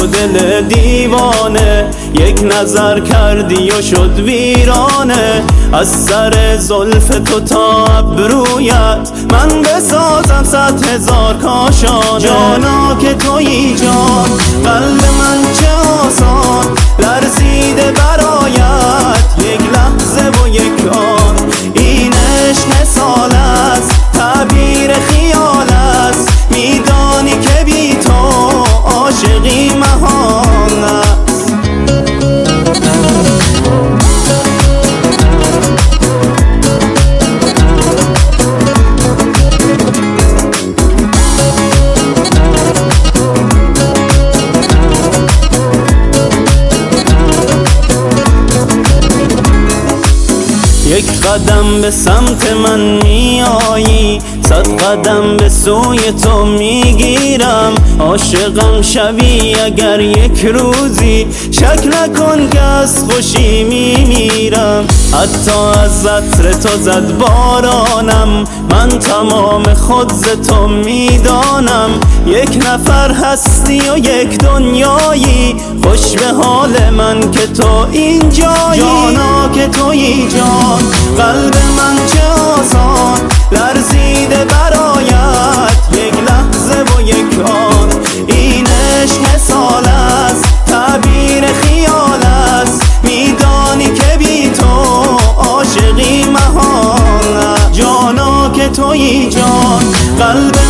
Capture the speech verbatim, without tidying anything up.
و دل دیوانه، یک نظر کردی و شد ویرانه. از سر زلف تو تا ابرویت من بسازم صد هزار کاشانه. جانا که تویی جان، قلب من چه آسان لرزیده برایت، یک لحظه و یک آن. این عشق مثال است، تعبیر خیال است، میدانی که بی تو عاشقی محال است. یک قدم به سمت من میایی، صد قدم به سوی تو میگیرم. عاشقم شوی اگر یک روزی، شک نکن که از خوشی میمیرم. حتی از عطر تو زد بارانم، من تمام خود ز تو میدانم. یک نفر هستی و یک دنیایی، خوش به حال من که تو اینجایی. جانا که تویی جان، قلب من چه آسان لرزیده برایت، یک لحظه و یک آن. این عشق مثال است، تعبیر خیال است، میدانی که بی تو عاشقی محال است. جانا که تویی جان، قلب